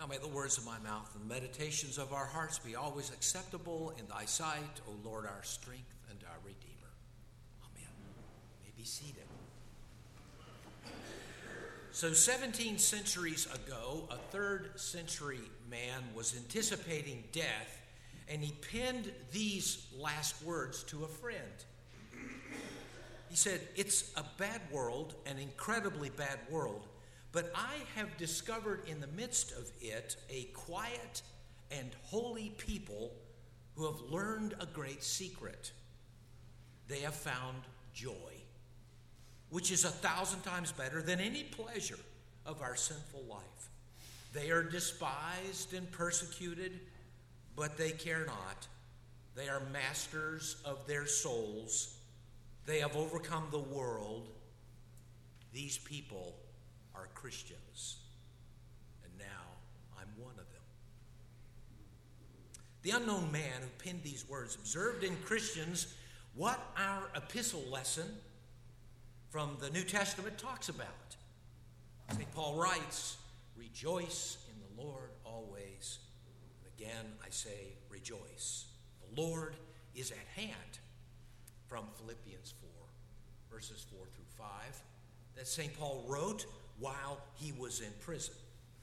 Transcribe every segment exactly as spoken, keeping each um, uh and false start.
may the words of my mouth and the meditations of our hearts be always acceptable in thy sight, O Lord, our strength and our Redeemer. Amen. You may be seated. So seventeen centuries ago, a third century man was anticipating death, and he penned these last words to a friend. He said, "It's a bad world, an incredibly bad world, but I have discovered in the midst of it a quiet and holy people who have learned a great secret. They have found joy, which is a thousand times better than any pleasure of our sinful life. They are despised and persecuted, but they care not. They are masters of their souls. They have overcome the world. These people are Christians, and now I'm one of them." The unknown man who penned these words observed in Christians what our epistle lesson from the New Testament talks about. Saint Paul writes, "Rejoice in the Lord always." And again, I say rejoice. The Lord is at hand, from Philippians four, verses four through five, that Saint Paul wrote while he was in prison.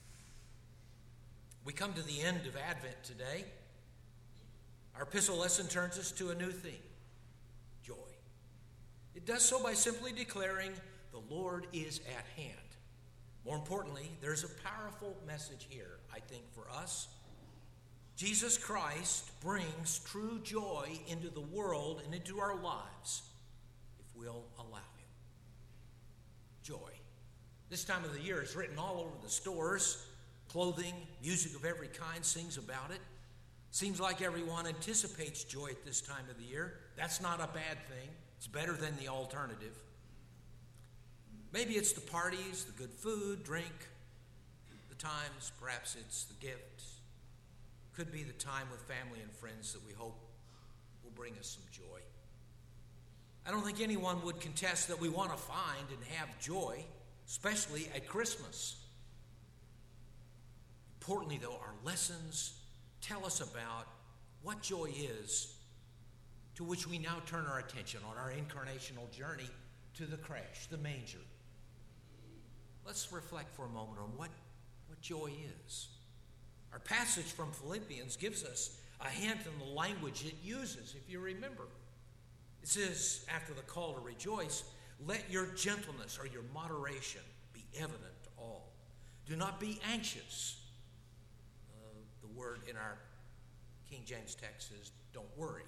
We come to the end of Advent today. Our epistle lesson turns us to a new theme: joy. It does so by simply declaring the Lord is at hand. More importantly, there's a powerful message here, I think, for us. Jesus Christ brings true joy into the world and into our lives if we'll allow him. Joy. This time of the year is written all over the stores. Clothing, music of every kind sings about it. Seems like everyone anticipates joy at this time of the year. That's not a bad thing. It's better than the alternative. Maybe it's the parties, the good food, drink, the times. Perhaps it's the gift. Could be the time with family and friends that we hope will bring us some joy. I don't think anyone would contest that we want to find and have joy, especially at Christmas. Importantly, though, our lessons tell us about what joy is, to which we now turn our attention on our incarnational journey to the creche, the manger. Let's reflect for a moment on what, what joy is. Our passage from Philippians gives us a hint in the language it uses, if you remember. It says, after the call to rejoice, "Let your gentleness or your moderation be evident to all. Do not be anxious." Uh, the word in our King James text is, "Don't worry."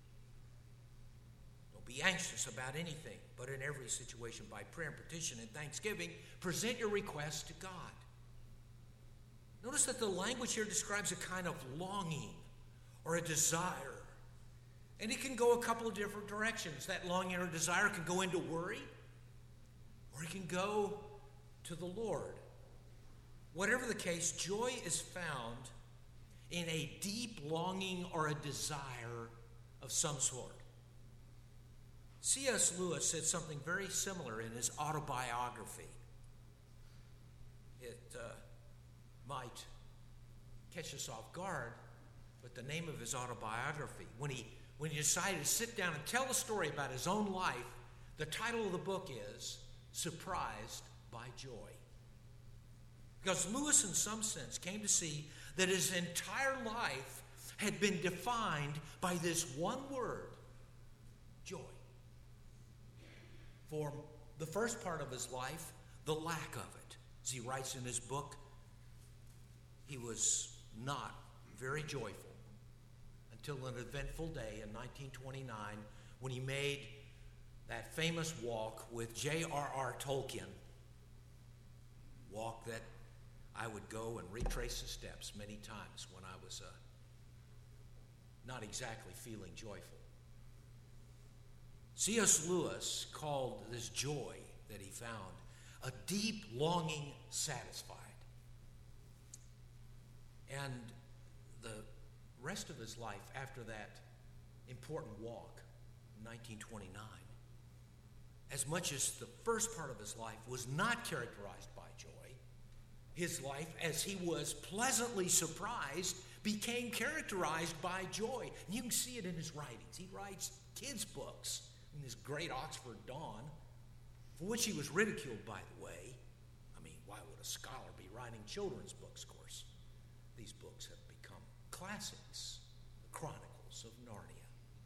Don't be anxious about anything, but in every situation by prayer and petition and thanksgiving, present your requests to God. Notice that the language here describes a kind of longing or a desire. And it can go a couple of different directions. That longing or desire can go into worry, or it can go to the Lord. Whatever the case, joy is found in a deep longing or a desire of some sort. C S Lewis said something very similar in his autobiography. It uh, might catch us off guard, but the name of his autobiography, when he when he decided to sit down and tell a story about his own life, the title of the book is Surprised by Joy. Because Lewis, in some sense, came to see that his entire life had been defined by this one word, joy. For the first part of his life, the lack of it. As he writes in his book, he was not very joyful until an eventful day in nineteen twenty-nine when he made that famous walk with J R R Tolkien. Walk that I would go and retrace the steps many times when I was uh, not exactly feeling joyful. C S Lewis called this joy that he found a deep longing satisfied. And the rest of his life after that important walk in nineteen twenty-nine, as much as the first part of his life was not characterized by joy, his life, as he was pleasantly surprised, became characterized by joy. And you can see it in his writings. He writes kids' books in this great Oxford Dawn, for which he was ridiculed, by the way. I mean, why would a scholar be writing children's books, of course? These books have become classics, the Chronicles of Narnia.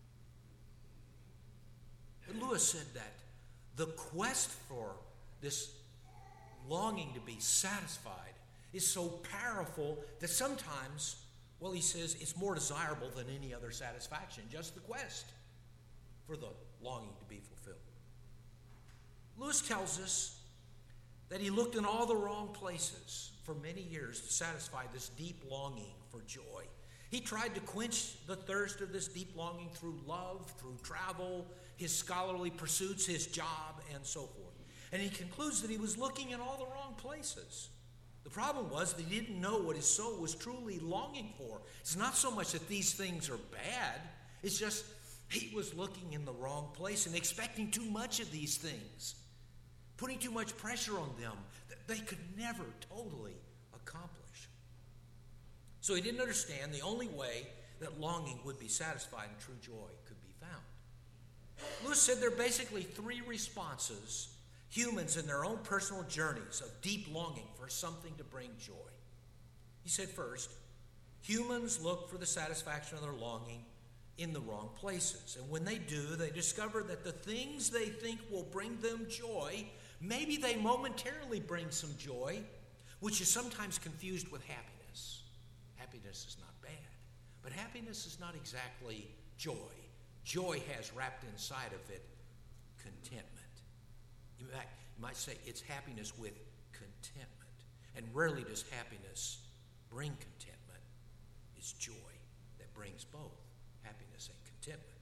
But Lewis said that the quest for this longing to be satisfied is so powerful that sometimes, well, he says, it's more desirable than any other satisfaction, just the quest for the longing to be fulfilled. Lewis tells us that he looked in all the wrong places for many years to satisfy this deep longing for joy. He tried to quench the thirst of this deep longing through love, through travel, his scholarly pursuits, his job, and so forth. And he concludes that he was looking in all the wrong places. The problem was that he didn't know what his soul was truly longing for. It's not so much that these things are bad. It's just he was looking in the wrong place and expecting too much of these things, putting too much pressure on them that they could never totally accomplish. So he didn't understand the only way that longing would be satisfied and true joy could be found. Lewis said there are basically three responses humans in their own personal journeys of deep longing for something to bring joy. He said first, humans look for the satisfaction of their longing in the wrong places. And when they do, they discover that the things they think will bring them joy, maybe they momentarily bring some joy, which is sometimes confused with happiness. Happiness is not bad, but happiness is not exactly joy. Joy has wrapped inside of it contentment. In fact, you might say it's happiness with contentment. And rarely does happiness bring contentment. It's joy that brings both happiness and contentment.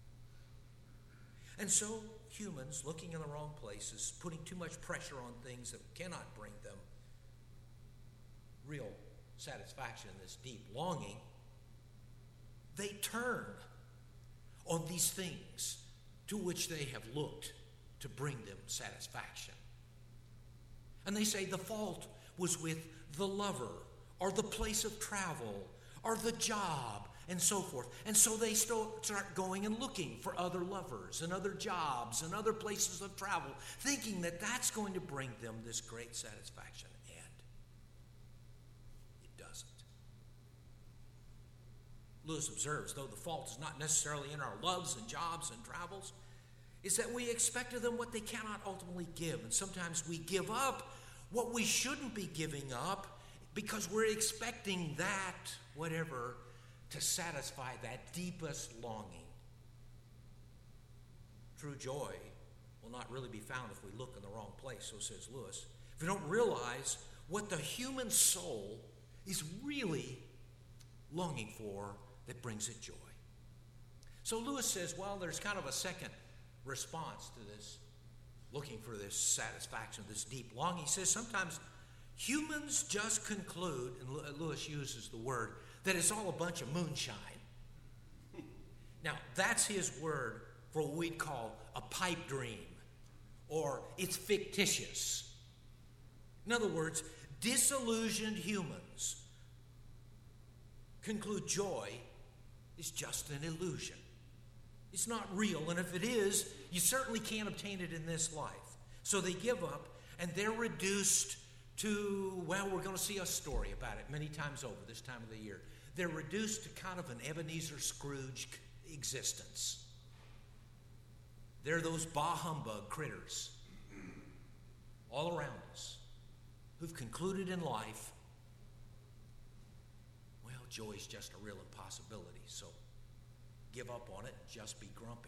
And so humans, looking in the wrong places, putting too much pressure on things that cannot bring them real satisfaction in this deep longing, they turn on these things to which they have looked to bring them satisfaction. And they say the fault was with the lover, or the place of travel, or the job, and so forth. And so they start going and looking for other lovers and other jobs and other places of travel, thinking that that's going to bring them this great satisfaction. And it doesn't. Lewis observes, though the fault is not necessarily in our loves and jobs and travels, is that we expect of them what they cannot ultimately give. And sometimes we give up what we shouldn't be giving up because we're expecting that, whatever, to satisfy that deepest longing. True joy will not really be found if we look in the wrong place, so says Lewis. If we don't realize what the human soul is really longing for that brings it joy. So Lewis says, well, there's kind of a second response to this, looking for this satisfaction, this deep longing. He says sometimes humans just conclude, and Lewis uses the word, that it's all a bunch of moonshine. Now, that's his word for what we'd call a pipe dream, or it's fictitious. In other words, disillusioned humans conclude joy is just an illusion. It's not real, and if it is, you certainly can't obtain it in this life. So they give up, and they're reduced to, well, we're going to see a story about it many times over this time of the year. They're reduced to kind of an Ebenezer Scrooge existence. They're those bah humbug critters all around us who've concluded in life, well, joy's just a real impossibility, so give up on it and just be grumpy.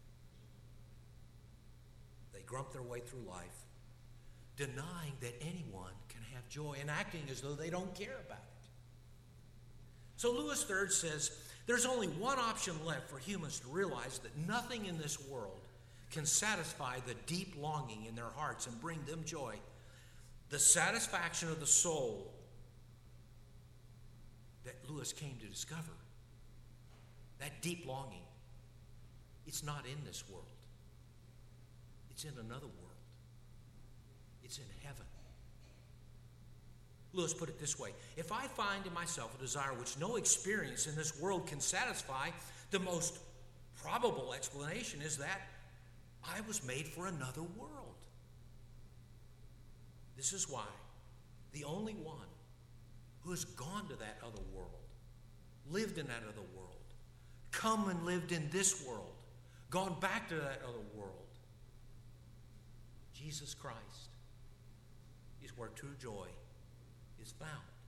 They grump their way through life, denying that anyone can have joy and acting as though they don't care about it. So Lewis Third says there's only one option left for humans to realize that nothing in this world can satisfy the deep longing in their hearts and bring them joy. The satisfaction of the soul that Lewis came to discover, that deep longing, it's not in this world. It's in another world. It's in heaven. Lewis put it this way: if I find in myself a desire which no experience in this world can satisfy, the most probable explanation is that I was made for another world. This is why the only one who has gone to that other world, lived in that other world, come and lived in this world, gone back to that other world, Jesus Christ, is where true joy is found.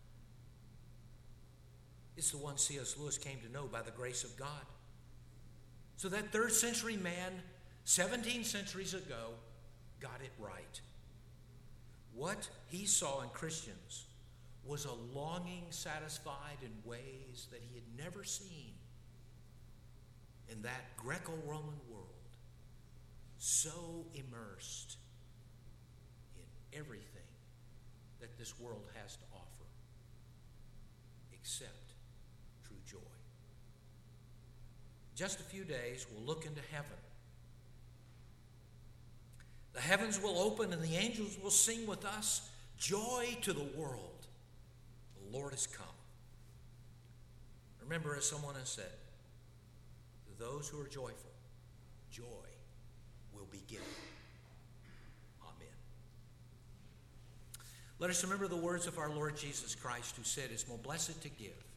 It's the one C S Lewis came to know by the grace of God. So that third century man, seventeen centuries ago, got it right. What he saw in Christians was a longing satisfied in ways that he had never seen in that Greco-Roman world, so immersed in everything that this world has to offer, except true joy. Just a few days, we'll look into heaven. The heavens will open and the angels will sing with us, "Joy to the world, the Lord has come." Remember, as someone has said, to those who are joyful, joy will be given. Amen. Let us remember the words of our Lord Jesus Christ, who said, "It's more blessed to give